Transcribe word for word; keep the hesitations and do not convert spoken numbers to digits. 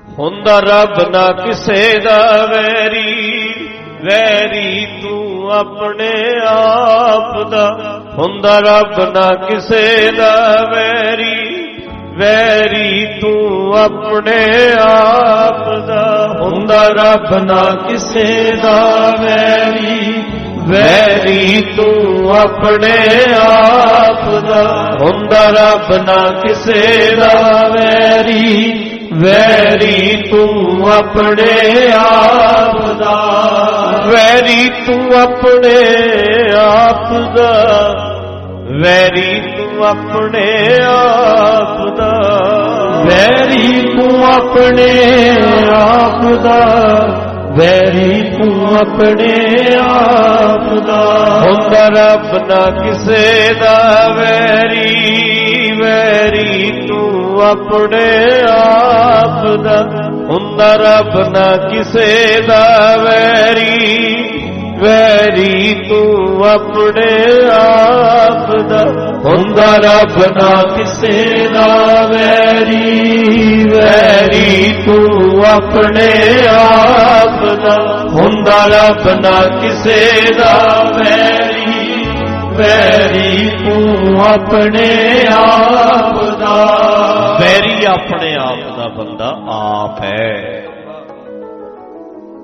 ਹੁੰਦਾ ਰੱਬ ਨਾ ਕਿਸੇ ਦਾ ਵੈਰੀ, ਵੈਰੀ ਤੂੰ ਆਪਣੇ ਆਪ ਦਾ। ਹੁੰਦਾ ਰੱਬ ਨਾ ਕਿਸੇ ਦਾ ਵੈਰੀ, ਵੈਰੀ ਤੂੰ ਆਪਣੇ ਆਪ ਦਾ। ਹੁੰਦਾ ਰੱਬ ਨਾ ਕਿਸੇ ਦਾ ਵੈਰੀ, ਵੈਰੀ ਤੂੰ ਆਪਣੇ ਆਪ ਦਾ। ਹੁੰਦਾ ਰੱਬ ਨਾ ਕਿਸੇ ਦਾ ਵੈਰੀ, ਵੈਰੀ ਤੂੰ ਆਪਣੇ ਆਪ ਦਾ। ਵੈਰੀ ਤੂੰ ਆਪਣੇ ਆਪ ਦਾ, ਵੈਰੀ ਤੂੰ ਆਪਣੇ ਆਪ ਦਾ। ਵੈਰੀ ਤੂੰ ਆਪਣੇ ਆਪ ਦਾ, ਵੈਰੀ ਤੂੰ ਆਪਣੇ ਆਪ ਦਾ। ਹੁੰਦਾ ਰੱਬ ਨਾ ਕਿਸੇ ਦਾ ਵੈਰੀ, ਵੈਰੀ ਤੂੰ ਆਪਣੇ ਆਪ ਦਾ। ਹੁੰਦਾ ਰੱਬ ਨਾ ਕਿਸੇ ਦਾ ਵੈਰੀ, ਵੈਰੀ ਤੂੰ ਆਪਣੇ ਆਪ ਦਾ। ਹੁੰਦਾ ਰੱਬ ਨਾ ਕਿਸੇ ਦਾ ਵੈਰੀ, ਵੈਰੀ ਤੂੰ ਆਪਣੇ ਆਪ ਦਾ। ਹੁੰਦਾ ਰੱਬ ਨਾ ਕਿਸੇ ਦਾ ਵੈਰੀ, ਵੈਰੀ ਤੂੰ ਆਪਣੇ ਆਪ ਦਾ। ਵੈਰੀ ਆਪਣੇ ਆਪ ਦਾ ਬੰਦਾ ਆਪ ਹੈ।